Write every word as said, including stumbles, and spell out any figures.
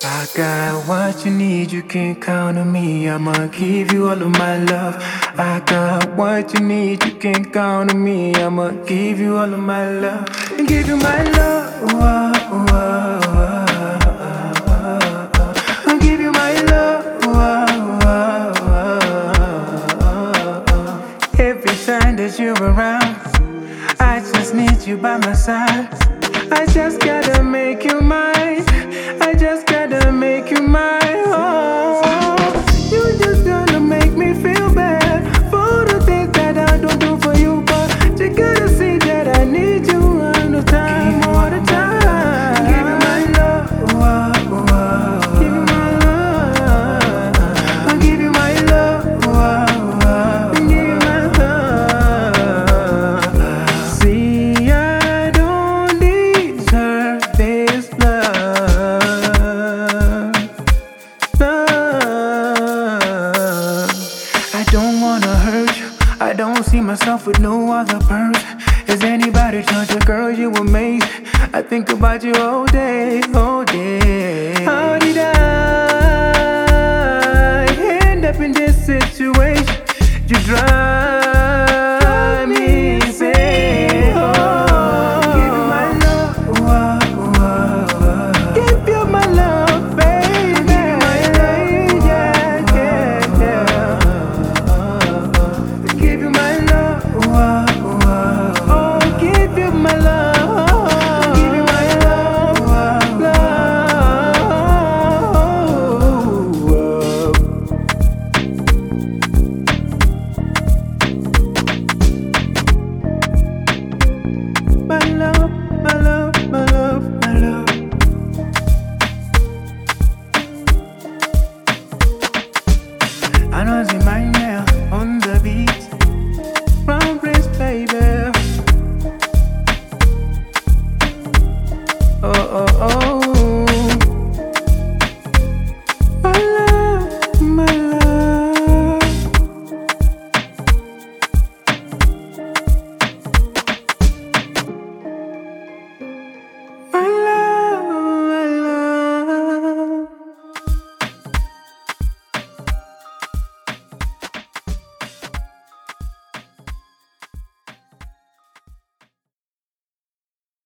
I got what you need, you can count on me. I'ma give you all of my love. I got what you need, you can count on me. I'ma give you all of my love. And give you my love. Whoa, whoa, whoa. I'll give you my love. Whoa, whoa, whoa. Every time that you're around, I just need you by my side. I just gotta make you mine. I just gotta make you mine. Oh, you just gotta make me feel bad for the things that I don't do for you. But you gotta see that I need you all the time, all the time. Give me my love. Whoa, whoa. Give me my love. I'll give you my love. Whoa, whoa. Give me my love. See, I don't deserve this love. Love. I don't wanna hurt you. I don't see myself with no other person. Is anybody touch a girl? You amaze. I think about you all day, all day. How did I end up in this situation? You drive